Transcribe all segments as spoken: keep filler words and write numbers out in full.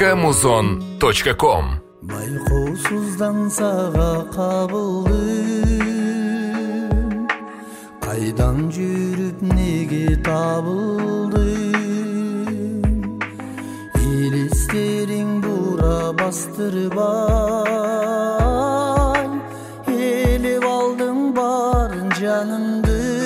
точка музон точка ком. Байкоосуздан сага кабылдым, кайдан жүрүп неге табылдым, элестериң бура бастырбай, элеп алдың барын жанымды.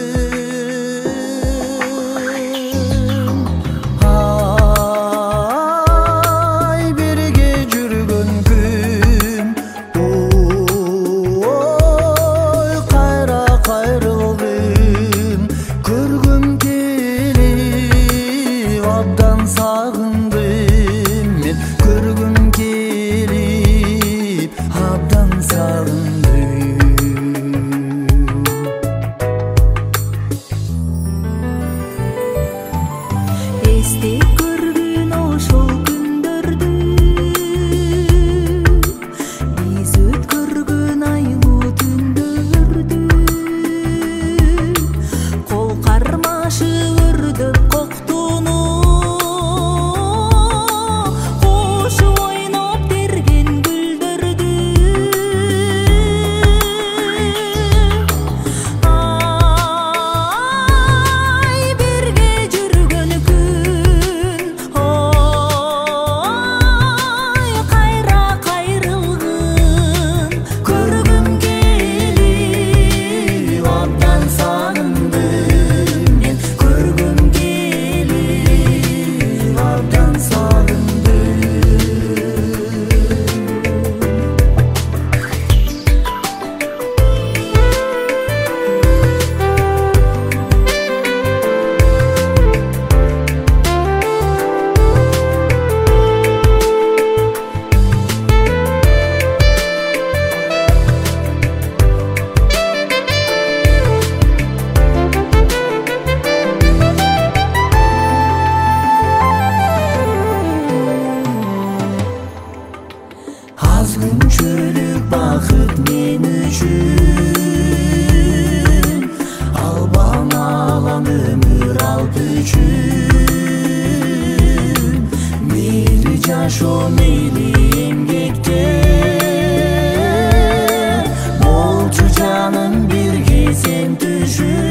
Күнчөлүк бакыт мен үчүн, албан алам өмүр алып үчүн, мейли жашоо мейли эмгекте, болчу жаным бирге сен түшүн.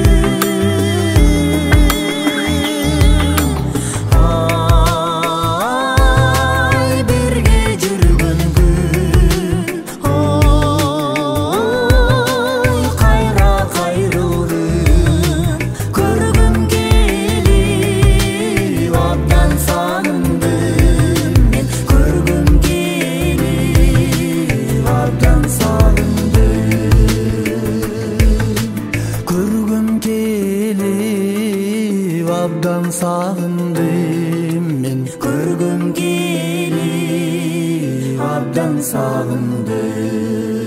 Абдан сагындым мен, көргөм келип абдан сагындым.